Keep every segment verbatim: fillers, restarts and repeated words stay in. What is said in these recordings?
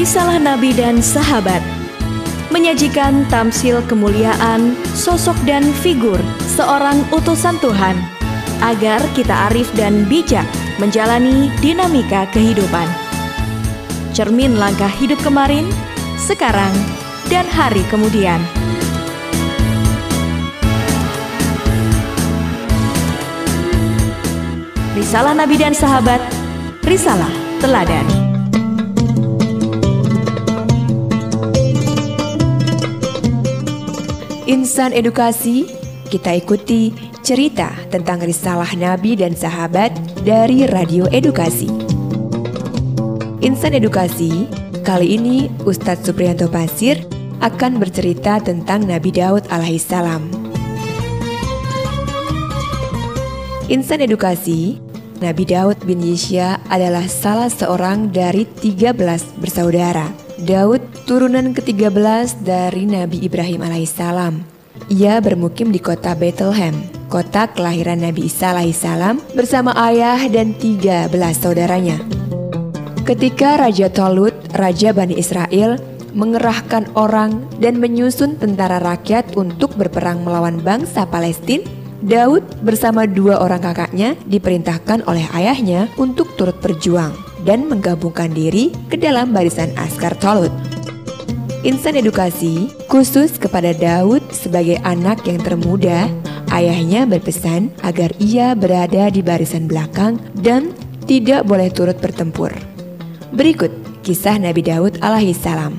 Risalah Nabi dan Sahabat menyajikan tamsil kemuliaan, sosok dan figur seorang utusan Tuhan agar kita arif dan bijak menjalani dinamika kehidupan. Cermin langkah hidup kemarin, sekarang, dan hari kemudian. Risalah Nabi dan Sahabat, Risalah Teladan. Insan Edukasi, kita ikuti cerita tentang risalah Nabi dan Sahabat dari Radio Edukasi. Insan Edukasi, kali ini Ustadz Supriyanto Pasir akan bercerita tentang Nabi Daud alaihissalam. Insan Edukasi, Nabi Daud bin Yisya adalah salah seorang dari tiga belas bersaudara. Daud turunan ke-tiga belas dari Nabi Ibrahim alaihissalam. Ia bermukim di kota Bethlehem, kota kelahiran Nabi Isa alaihissalam, bersama ayah dan tiga belas saudaranya. Ketika Raja Tolut, Raja Bani Israel, mengerahkan orang dan menyusun tentara rakyat untuk berperang melawan bangsa Palestina, Daud bersama dua orang kakaknya diperintahkan oleh ayahnya untuk turut berjuang dan menggabungkan diri ke dalam barisan askar Tolut. Insan Edukasi, khusus kepada Daud sebagai anak yang termuda, ayahnya berpesan agar ia berada di barisan belakang dan tidak boleh turut bertempur. Berikut kisah Nabi Daud alaihissalam.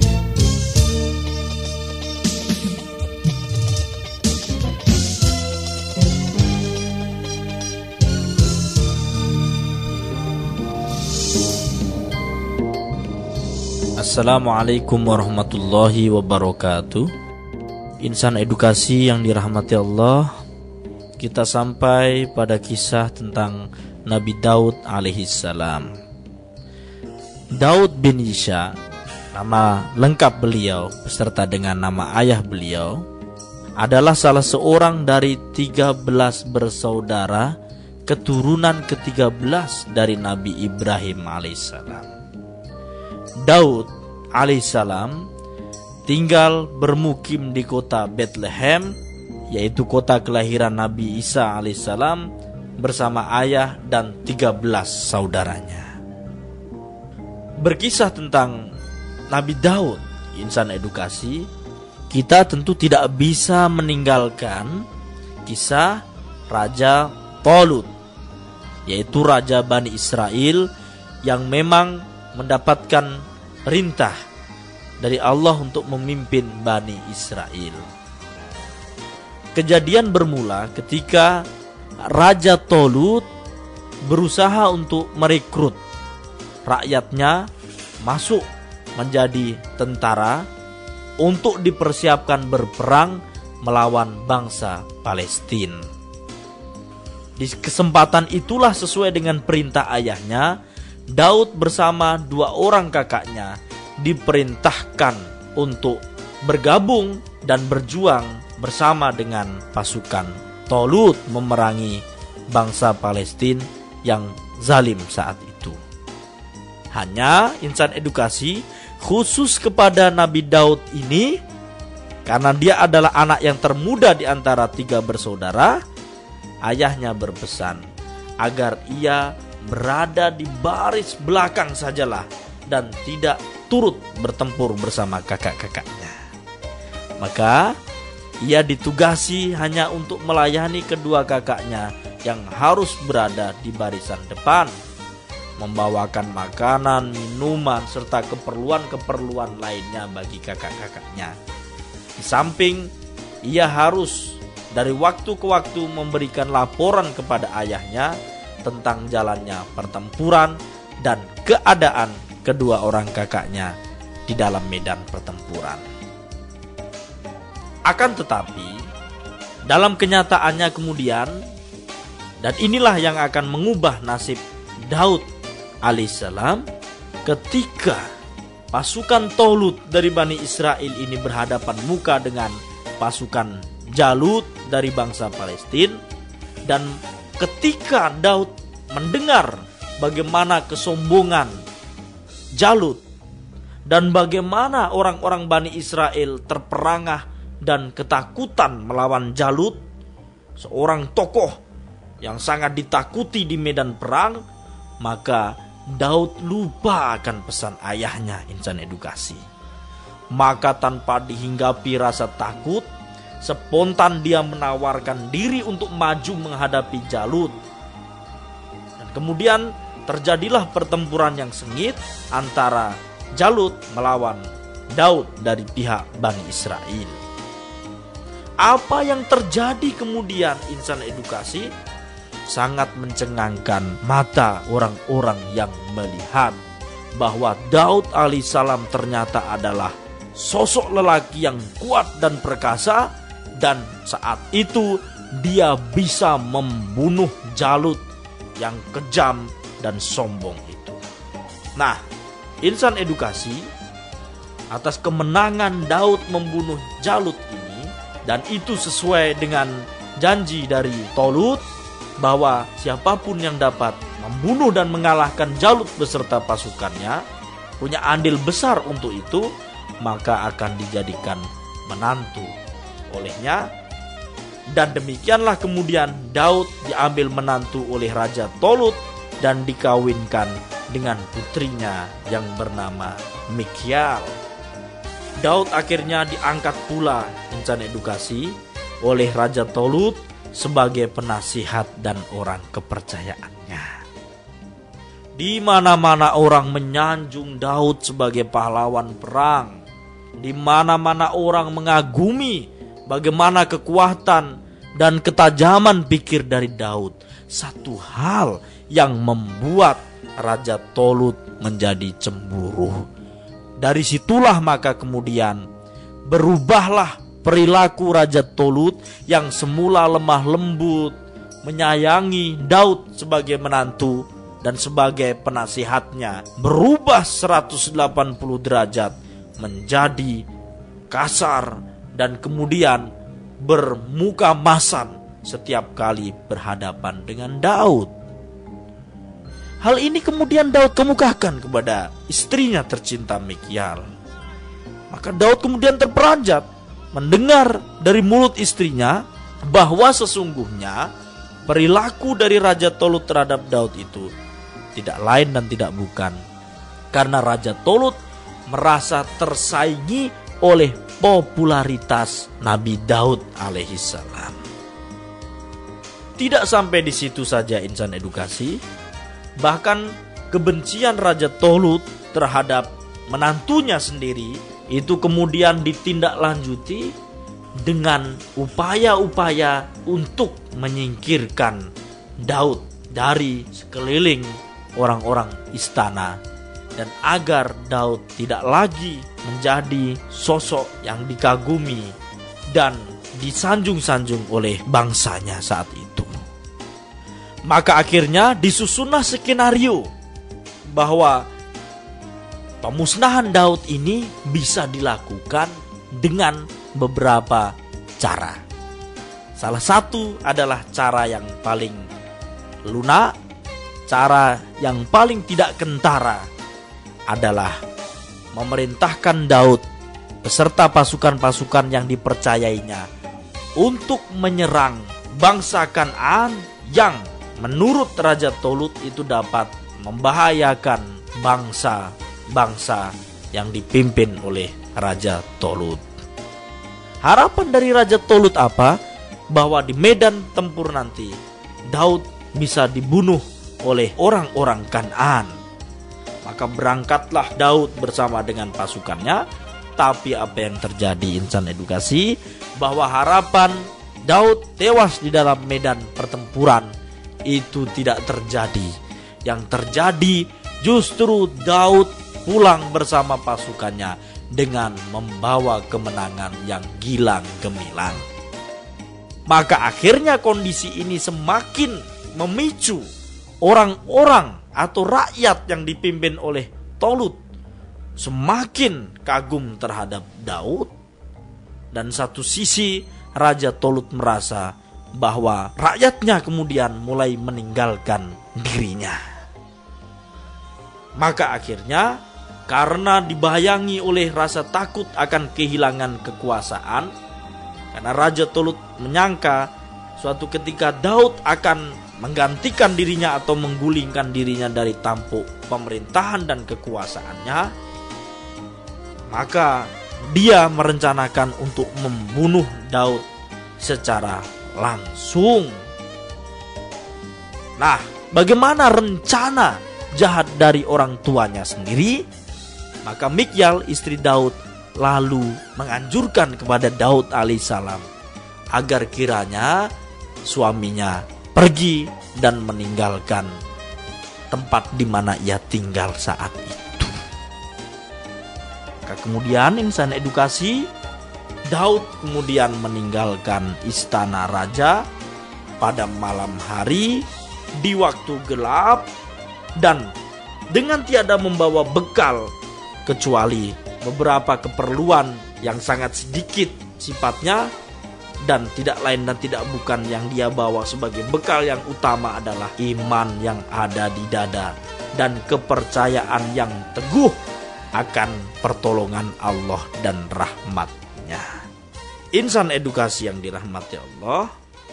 Assalamualaikum warahmatullahi wabarakatuh. Insan Edukasi yang dirahmati Allah, kita sampai pada kisah tentang Nabi Daud alaihissalam. Daud bin Yisya, nama lengkap beliau beserta dengan nama ayah beliau, adalah salah seorang dari tiga belas bersaudara keturunan ke-tiga belas dari Nabi Ibrahim alaihissalam. Daud alaihissalam tinggal bermukim di kota Bethlehem, yaitu kota kelahiran Nabi Isa alaihissalam, bersama ayah dan tiga belas saudaranya. Berkisah tentang Nabi Daud, Insan Edukasi, kita tentu tidak bisa meninggalkan kisah Raja Tolut, yaitu Raja Bani Israel yang memang mendapatkan perintah dari Allah untuk memimpin Bani Israel. Kejadian bermula ketika Raja Tolut berusaha untuk merekrut rakyatnya masuk menjadi tentara untuk dipersiapkan berperang melawan bangsa Palestina. Di kesempatan itulah, sesuai dengan perintah ayahnya, Daud bersama dua orang kakaknya diperintahkan untuk bergabung dan berjuang bersama dengan pasukan Tolut memerangi bangsa Palestina yang zalim saat itu. Hanya Insan Edukasi, khusus kepada Nabi Daud ini, karena dia adalah anak yang termuda di antara tiga bersaudara, ayahnya berpesan agar ia berada di baris belakang sajalah dan tidak turut bertempur bersama kakak-kakaknya. Maka ia ditugasi hanya untuk melayani kedua kakaknya yang harus berada di barisan depan, membawakan makanan, minuman, serta keperluan-keperluan lainnya bagi kakak-kakaknya. Di samping ia harus dari waktu ke waktu memberikan laporan kepada ayahnya tentang jalannya pertempuran dan keadaan kedua orang kakaknya di dalam medan pertempuran. Akan tetapi, dalam kenyataannya kemudian, dan inilah yang akan mengubah nasib Daud alaihissalam, ketika pasukan Tolut dari Bani Israel ini berhadapan muka dengan pasukan Jalut dari bangsa Palestina, dan ketika Daud mendengar bagaimana kesombongan Jalut dan bagaimana orang-orang Bani Israel terperangah dan ketakutan melawan Jalut, seorang tokoh yang sangat ditakuti di medan perang, maka Daud lupa akan pesan ayahnya, insan edukasi. Maka tanpa dihinggapi rasa takut, spontan dia menawarkan diri untuk maju menghadapi Jalut. Dan kemudian terjadilah pertempuran yang sengit antara Jalut melawan Daud dari pihak Bani Israel. Apa yang terjadi kemudian, insan edukasi? Sangat mencengangkan mata orang-orang yang melihat bahwa Daud alaihissalam ternyata adalah sosok lelaki yang kuat dan perkasa, dan saat itu dia bisa membunuh Jalut yang kejam dan sombong itu. Nah, insan edukasi, atas kemenangan Daud membunuh Jalut ini, dan itu sesuai dengan janji dari Tolut bahwa siapapun yang dapat membunuh dan mengalahkan Jalut beserta pasukannya punya andil besar untuk itu, maka akan dijadikan menantu olehnya. Dan demikianlah kemudian Daud diambil menantu oleh Raja Tolut dan dikawinkan dengan putrinya yang bernama Mikial. Daud akhirnya diangkat pula, insan edukasi, oleh Raja Tolut sebagai penasihat dan orang kepercayaannya. Di mana-mana orang menyanjung Daud sebagai pahlawan perang. Di mana-mana orang mengagumi bagaimana kekuatan dan ketajaman pikir dari Daud. Satu hal yang membuat Raja Tolut menjadi cemburu. Dari situlah maka kemudian berubahlah perilaku Raja Tolut yang semula lemah lembut, menyayangi Daud sebagai menantu dan sebagai penasihatnya, berubah seratus delapan puluh derajat menjadi kasar dan kemudian bermuka masam setiap kali berhadapan dengan Daud. Hal ini kemudian Daud kemukakan kepada istrinya tercinta Mikial. Maka Daud kemudian terperanjat mendengar dari mulut istrinya bahwa sesungguhnya perilaku dari Raja Tolut terhadap Daud itu tidak lain dan tidak bukan karena Raja Tolut merasa tersaingi oleh popularitas Nabi Daud alaihissalam. Tidak sampai di situ saja, insan edukasi. Bahkan kebencian Raja Tolut terhadap menantunya sendiri itu kemudian ditindaklanjuti dengan upaya-upaya untuk menyingkirkan Daud dari sekeliling orang-orang istana, dan agar Daud tidak lagi menjadi sosok yang dikagumi dan disanjung-sanjung oleh bangsanya saat itu. Maka akhirnya disusunlah skenario bahwa pemusnahan Daud ini bisa dilakukan dengan beberapa cara. Salah satu adalah cara yang paling lunak, cara yang paling tidak kentara adalah memerintahkan Daud beserta pasukan-pasukan yang dipercayainya untuk menyerang bangsa Kanaan yang menurut Raja Tolut itu dapat membahayakan bangsa-bangsa yang dipimpin oleh Raja Tolut. Harapan dari Raja Tolut apa? Bahwa di medan tempur nanti Daud bisa dibunuh oleh orang-orang Kanaan. Maka berangkatlah Daud bersama dengan pasukannya. Tapi apa yang terjadi, insan edukasi? Bahwa harapan Daud tewas di dalam medan pertempuran itu tidak terjadi. Yang terjadi justru Daud pulang bersama pasukannya dengan membawa kemenangan yang gilang gemilang. Maka akhirnya kondisi ini semakin memicu orang-orang atau rakyat yang dipimpin oleh Tolut semakin kagum terhadap Daud. Dan satu sisi Raja Tolut merasa bahwa rakyatnya kemudian mulai meninggalkan dirinya. Maka akhirnya karena dibayangi oleh rasa takut akan kehilangan kekuasaan. Karena Raja Tolut menyangka suatu ketika Daud akan menggantikan dirinya atau menggulingkan dirinya dari tampuk pemerintahan dan kekuasaannya, maka dia merencanakan untuk membunuh Daud secara langsung. Nah, bagaimana rencana jahat dari orang tuanya sendiri? Maka Mikyal istri Daud lalu menganjurkan kepada Daud alaihissalam agar kiranya suaminya pergi dan meninggalkan tempat di mana ia tinggal saat itu. Maka kemudian insan edukasi, Daud kemudian meninggalkan istana raja pada malam hari di waktu gelap dan dengan tiada membawa bekal kecuali beberapa keperluan yang sangat sedikit sifatnya, dan tidak lain dan tidak bukan yang dia bawa sebagai bekal yang utama adalah iman yang ada di dada dan kepercayaan yang teguh akan pertolongan Allah dan rahmat-Nya. Insan edukasi yang dirahmati Allah,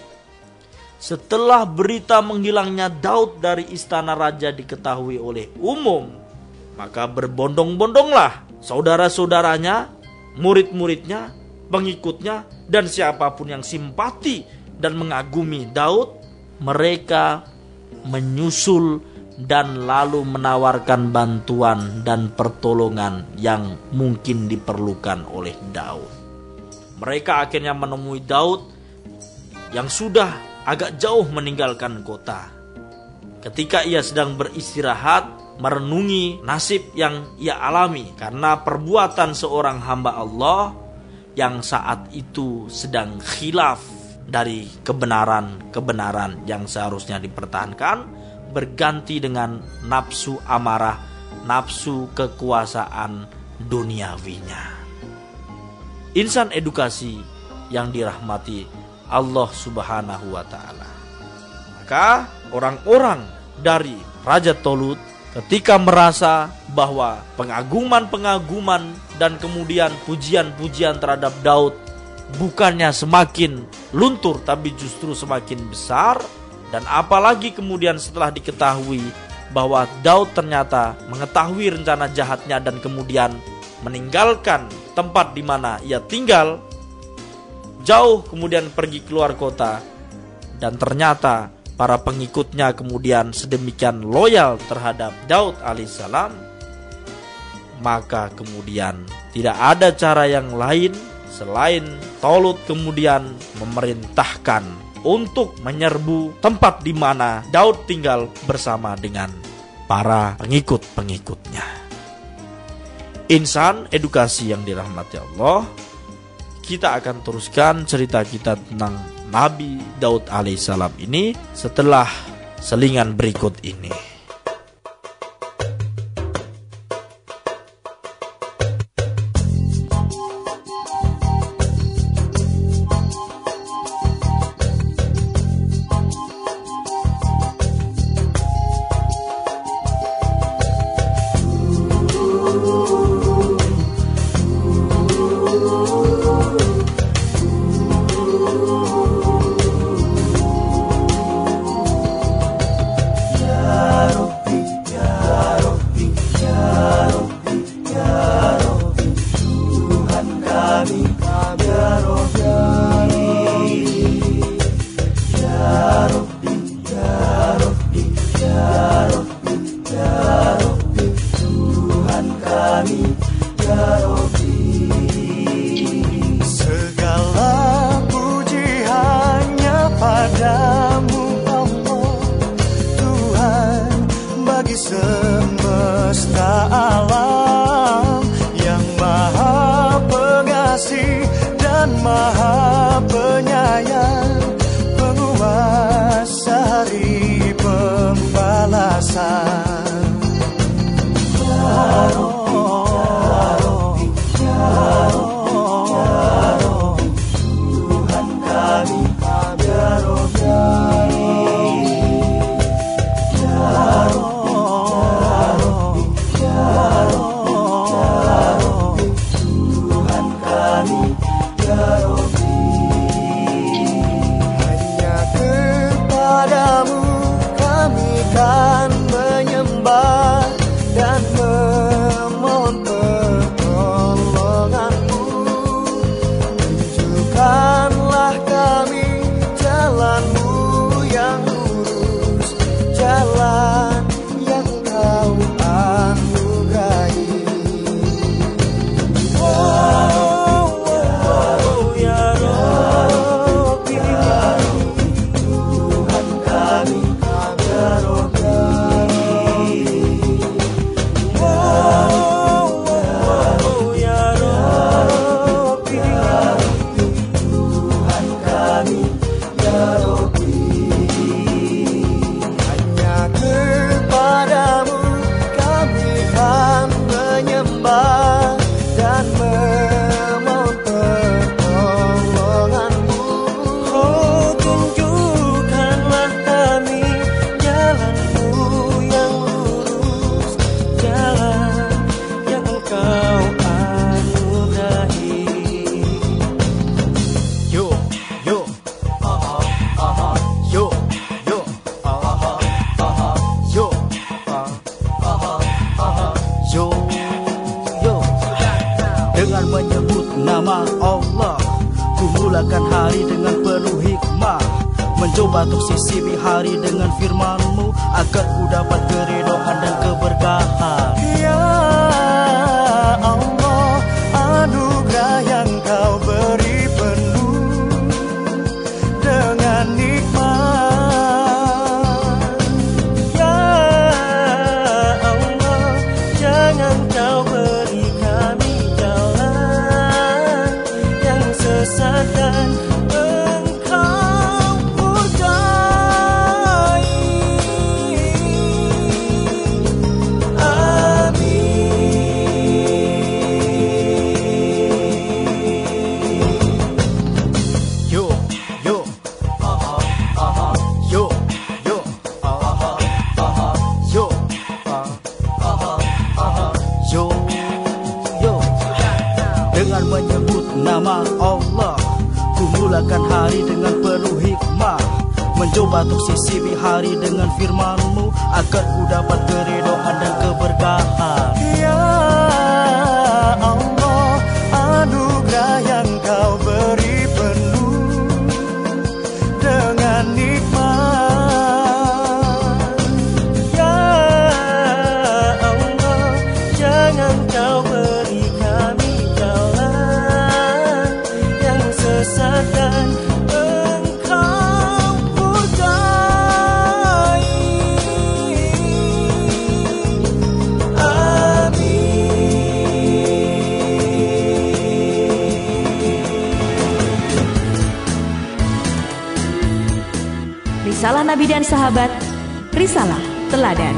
setelah berita menghilangnya Daud dari istana raja diketahui oleh umum, maka berbondong-bondonglah saudara-saudaranya, murid-muridnya, pengikutnya, dan siapapun yang simpati dan mengagumi Daud. Mereka menyusul dan lalu menawarkan bantuan dan pertolongan yang mungkin diperlukan oleh Daud. Mereka akhirnya menemui Daud yang sudah agak jauh meninggalkan kota. Ketika ia sedang beristirahat, merenungi nasib yang ia alami karena perbuatan seorang hamba Allah yang saat itu sedang khilaf dari kebenaran-kebenaran yang seharusnya dipertahankan, berganti dengan nafsu amarah, nafsu kekuasaan duniawinya. Insan edukasi yang dirahmati Allah Subhanahu wa ta'ala. Maka orang-orang dari Raja Tolut ketika merasa bahwa pengaguman-pengaguman dan kemudian pujian-pujian terhadap Daud bukannya semakin luntur tapi justru semakin besar, dan apalagi kemudian setelah diketahui bahwa Daud ternyata mengetahui rencana jahatnya dan kemudian meninggalkan tempat di mana ia tinggal, jauh kemudian pergi keluar kota, dan ternyata para pengikutnya kemudian sedemikian loyal terhadap Daud alaihissalam, maka kemudian tidak ada cara yang lain selain Tolut kemudian memerintahkan untuk menyerbu tempat di mana Daud tinggal bersama dengan para pengikut-pengikutnya. Insan edukasi yang dirahmati Allah, kita akan teruskan cerita kita tentang Nabi Daud alaihissalam ini setelah selingan berikut ini. nama Allah. Ku mulakan hari dengan penuh hikmah, mencoba untuk sisipi hari dengan firman-Mu, agar ku dapat keridhaan dan keberkahan. Ya Allah, anugerah yang Kau beri penuh dengan nikmat. Ya Allah, jangan Kau beri kami jalan yang sesat dan nama Allah. Ku mulakan hari dengan penuh hikmah, mencoba untuk sisipi hari dengan firman-Mu, agar ku dapat keridhaan dan keberkahan. Ya Allah, anugerah yang Kau beri penuh dengan nikmat. Ya Allah, jangan Kau beri kami dan Engkau murkai. Amin. Risalah Nabi dan Sahabat, Risalah Teladan.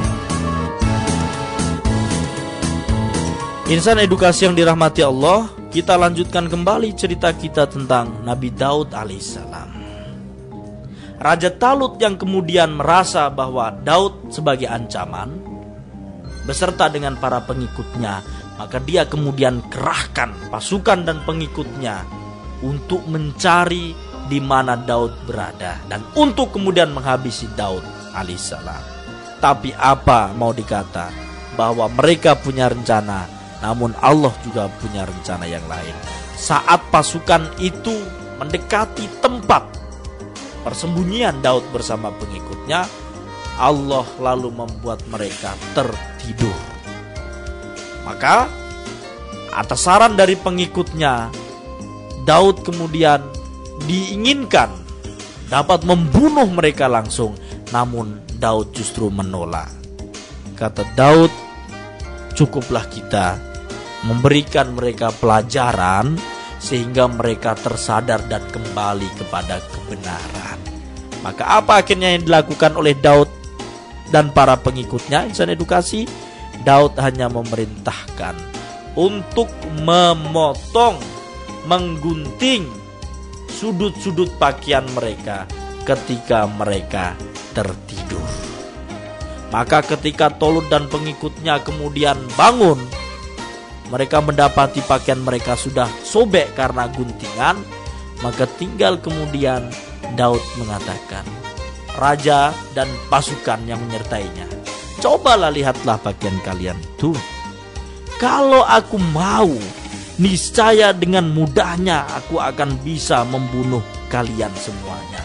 Insan edukasi yang dirahmati Allah, kita lanjutkan kembali cerita kita tentang Nabi Daud alaihissalam. Raja Talut yang kemudian merasa bahwa Daud sebagai ancaman, beserta dengan para pengikutnya, maka dia kemudian kerahkan pasukan dan pengikutnya untuk mencari di mana Daud berada dan untuk kemudian menghabisi Daud alaihissalam. Tapi apa mau dikata, bahwa mereka punya rencana, namun Allah juga punya rencana yang lain. Saat pasukan itu mendekati tempat persembunyian Daud bersama pengikutnya, Allah lalu membuat mereka tertidur. Maka atas saran dari pengikutnya, Daud kemudian diinginkan dapat membunuh mereka langsung, namun Daud justru menolak. Kata Daud, cukuplah kita memberikan mereka pelajaran sehingga mereka tersadar dan kembali kepada kebenaran. Maka apa akhirnya yang dilakukan oleh Daud dan para pengikutnya, insan edukasi? Daud hanya memerintahkan untuk memotong, menggunting sudut-sudut pakaian mereka ketika mereka tertidur. Maka ketika Tolut dan pengikutnya kemudian bangun, mereka mendapati pakaian mereka sudah sobek karena guntingan. Maka tinggal kemudian Daud mengatakan, raja dan pasukan yang menyertainya, cobalah lihatlah pakaian kalian itu. Kalau aku mau, niscaya dengan mudahnya aku akan bisa membunuh kalian semuanya.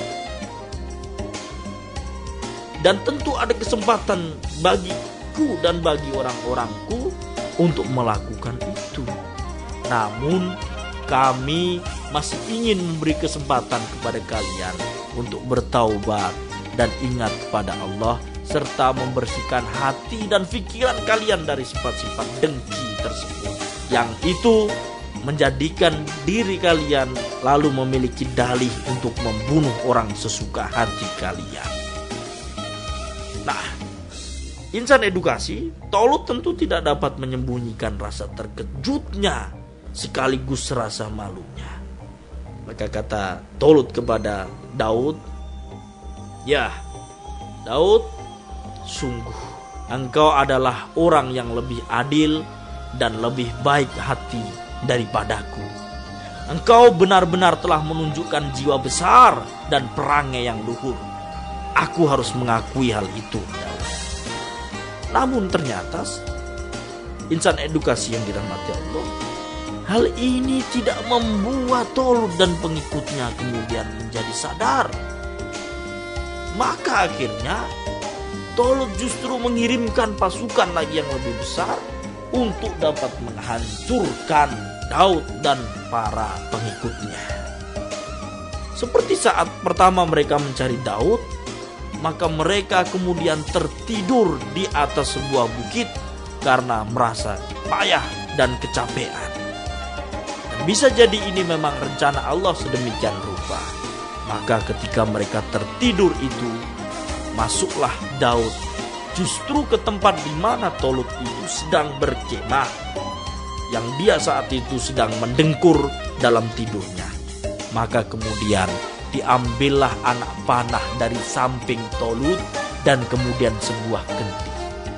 Dan tentu ada kesempatan bagiku dan bagi orang-orangku untuk melakukan itu. Namun kami masih ingin memberi kesempatan kepada kalian untuk bertaubat dan ingat kepada Allah, serta membersihkan hati dan pikiran kalian dari sifat-sifat dengki tersebut, yang itu menjadikan diri kalian lalu memiliki dalih untuk membunuh orang sesuka hati kalian. Nah, insan edukasi, Tolut tentu tidak dapat menyembunyikan rasa terkejutnya sekaligus rasa malunya. Maka kata Tolut kepada Daud, ya Daud, sungguh engkau adalah orang yang lebih adil dan lebih baik hati daripadaku. Engkau benar-benar telah menunjukkan jiwa besar dan perangai yang luhur. Aku harus mengakui hal itu. Namun ternyata insan edukasi yang dirahmati Allah, Hal ini tidak membuat Tolut dan pengikutnya kemudian menjadi sadar. Maka akhirnya Tolut justru mengirimkan pasukan lagi yang lebih besar untuk dapat menghancurkan Daud dan para pengikutnya. Seperti saat pertama mereka mencari Daud, maka mereka kemudian tertidur di atas sebuah bukit karena merasa payah dan kecapean. Dan bisa jadi ini memang rencana Allah sedemikian rupa. Maka ketika mereka tertidur itu, masuklah Daud justru ke tempat di mana Tolut itu sedang berkemah, yang dia saat itu sedang mendengkur dalam tidurnya. Maka kemudian diambillah anak panah dari samping Tolut dan kemudian sebuah genti.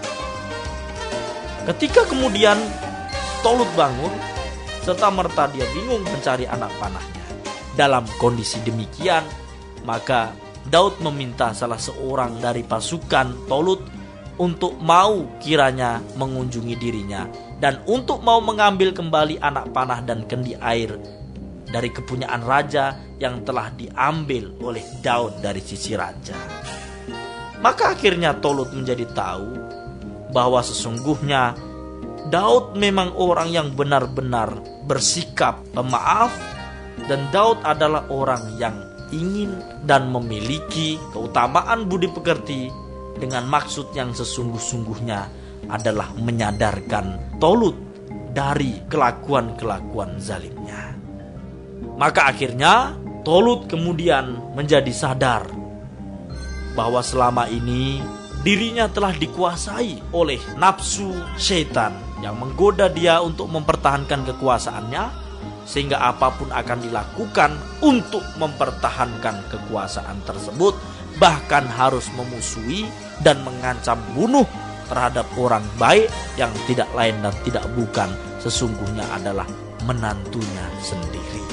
Ketika kemudian Tolut bangun, serta merta dia bingung mencari anak panahnya. Dalam kondisi demikian, maka Daud meminta salah seorang dari pasukan Tolut untuk mau kiranya mengunjungi dirinya dan untuk mau mengambil kembali anak panah dan kendi air dari kepunyaan raja yang telah diambil oleh Daud dari sisi raja. Maka akhirnya Tolut menjadi tahu bahwa sesungguhnya Daud memang orang yang benar-benar bersikap pemaaf, dan Daud adalah orang yang ingin dan memiliki keutamaan budi pekerti dengan maksud yang sesungguh-sungguhnya adalah menyadarkan Tolut dari kelakuan-kelakuan zalimnya. Maka akhirnya Tolut kemudian menjadi sadar bahwa selama ini dirinya telah dikuasai oleh nafsu syaitan yang menggoda dia untuk mempertahankan kekuasaannya, sehingga apapun akan dilakukan untuk mempertahankan kekuasaan tersebut, bahkan harus memusuhi dan mengancam bunuh terhadap orang baik yang tidak lain dan tidak bukan sesungguhnya adalah menantunya sendiri.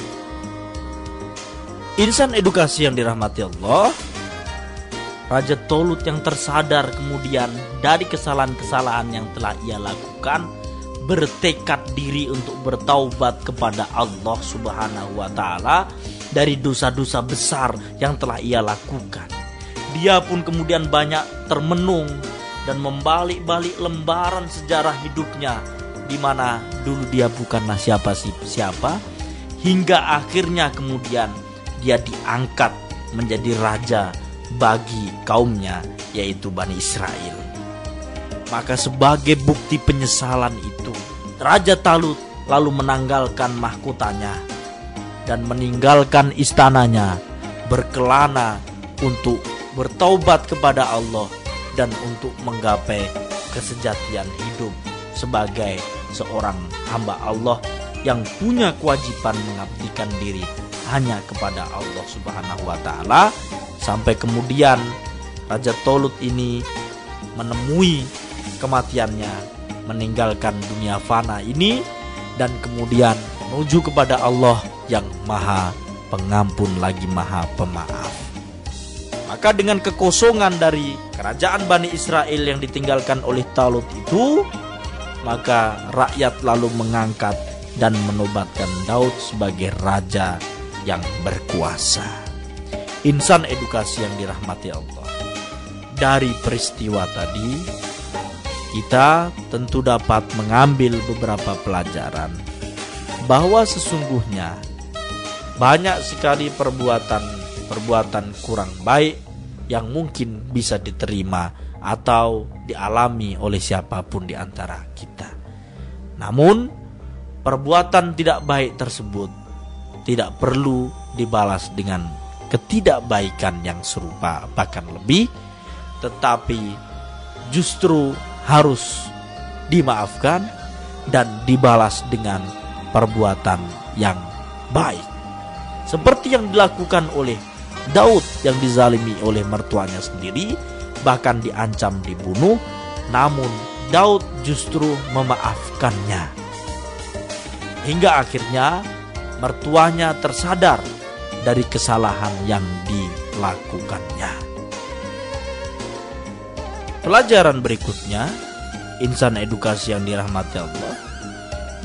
Insan edukasi yang dirahmati Allah, Raja Tolut yang tersadar kemudian dari kesalahan-kesalahan yang telah ia lakukan, bertekad diri untuk bertaubat kepada Allah Subhanahu wa Ta'ala dari dosa-dosa besar yang telah ia lakukan. Dia pun kemudian banyak termenung dan membalik-balik lembaran sejarah hidupnya, di mana dulu dia bukanlah siapa-siapa, hingga akhirnya kemudian dia diangkat menjadi raja bagi kaumnya, yaitu Bani Israel. Maka sebagai bukti penyesalan itu, Raja Tolut lalu menanggalkan mahkotanya dan meninggalkan istananya, berkelana untuk bertaubat kepada Allah dan untuk menggapai kesejatian hidup sebagai seorang hamba Allah yang punya kewajiban mengabdikan diri hanya kepada Allah Subhanahu wa Ta'ala. Sampai kemudian Raja Tolut ini menemui kematiannya, meninggalkan dunia fana ini dan kemudian menuju kepada Allah yang Maha Pengampun lagi Maha Pemaaf. Maka dengan kekosongan dari kerajaan Bani Israel yang ditinggalkan oleh Tolut itu, maka rakyat lalu mengangkat dan menobatkan Daud sebagai raja yang berkuasa. Insan edukasi yang dirahmati Allah, dari peristiwa tadi kita tentu dapat mengambil beberapa pelajaran bahwa sesungguhnya banyak sekali perbuatan-perbuatan kurang baik yang mungkin bisa diterima atau dialami oleh siapapun di antara kita. Namun perbuatan tidak baik tersebut tidak perlu dibalas dengan ketidakbaikan yang serupa bahkan lebih, tetapi justru harus dimaafkan dan dibalas dengan perbuatan yang baik, seperti yang dilakukan oleh Daud yang dizalimi oleh mertuanya sendiri, bahkan diancam dibunuh, namun Daud justru memaafkannya hingga akhirnya mertuanya tersadar dari kesalahan yang dilakukannya. Pelajaran berikutnya, insan edukasi yang dirahmati Allah,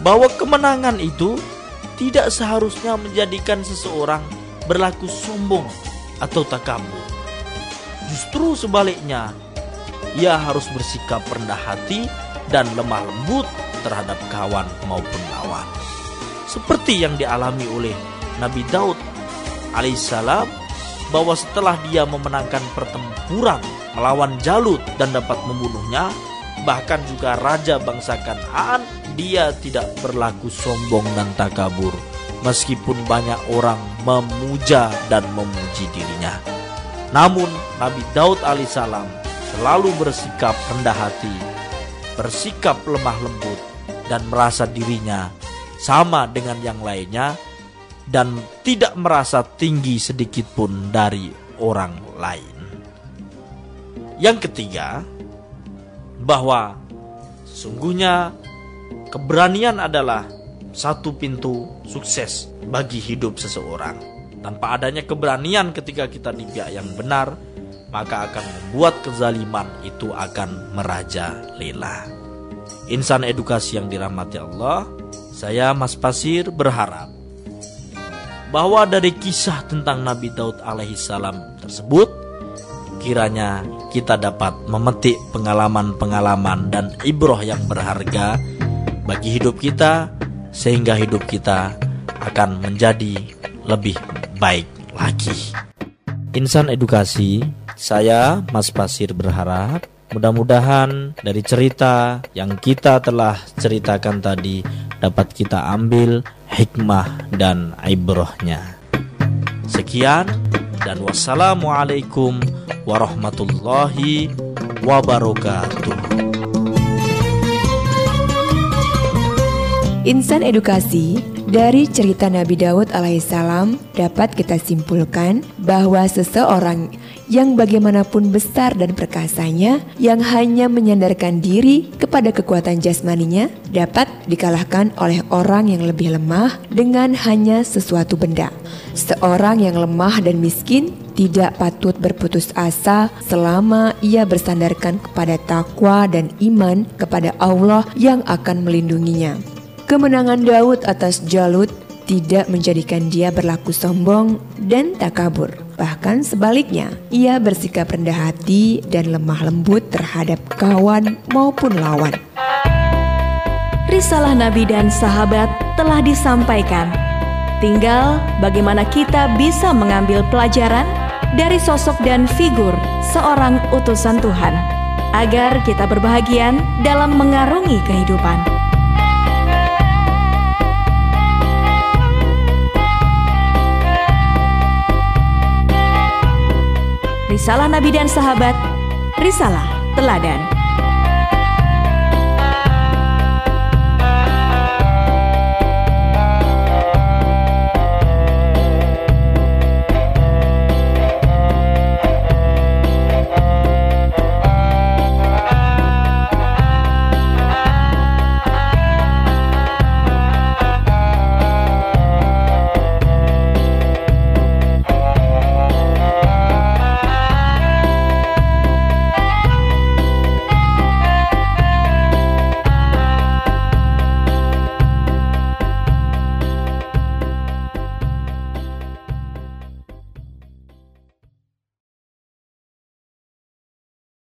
bahwa kemenangan itu tidak seharusnya menjadikan seseorang berlaku sombong atau takabur. Justru sebaliknya, ia harus bersikap rendah hati dan lemah lembut terhadap kawan maupun lawan. Seperti yang dialami oleh Nabi Daud alaihissalam, bahwa setelah dia memenangkan pertempuran melawan Jalut dan dapat membunuhnya, bahkan juga raja bangsa Kanaan, dia tidak berlaku sombong dan takabur meskipun banyak orang memuja dan memuji dirinya. Namun Nabi Daud alaihissalam selalu bersikap rendah hati, bersikap lemah lembut, dan merasa dirinya sama dengan yang lainnya dan tidak merasa tinggi sedikit pun dari orang lain. Yang ketiga, bahwa sesungguhnya keberanian adalah satu pintu sukses bagi hidup seseorang. Tanpa adanya keberanian ketika kita di pihak yang benar, maka akan membuat kezaliman itu akan merajalela. Insan edukasi yang dirahmati Allah, saya Mas Pasir berharap bahwa dari kisah tentang Nabi Daud alaihissalam tersebut, kiranya kita dapat memetik pengalaman-pengalaman dan ibrah yang berharga bagi hidup kita, sehingga hidup kita akan menjadi lebih baik lagi. Insan edukasi, saya Mas Pasir berharap mudah-mudahan dari cerita yang kita telah ceritakan tadi dapat kita ambil hikmah dan ibrahnya. Sekian dan wassalamualaikum warahmatullahi wabarakatuh. Insan edukasi, dari cerita Nabi Daud alaihissalam dapat kita simpulkan bahwa seseorang yang bagaimanapun besar dan perkasanya, yang hanya menyandarkan diri kepada kekuatan jasmaninya, dapat dikalahkan oleh orang yang lebih lemah dengan hanya sesuatu benda. Seorang yang lemah dan miskin tidak patut berputus asa selama ia bersandarkan kepada takwa dan iman kepada Allah yang akan melindunginya. Kemenangan Daud atas Jalut tidak menjadikan dia berlaku sombong dan takabur. Bahkan sebaliknya, ia bersikap rendah hati dan lemah lembut terhadap kawan maupun lawan. Risalah Nabi dan sahabat telah disampaikan. Tinggal bagaimana kita bisa mengambil pelajaran dari sosok dan figur seorang utusan Tuhan, agar kita berbahagia dalam mengarungi kehidupan. Risalah Nabi dan sahabat, risalah teladan.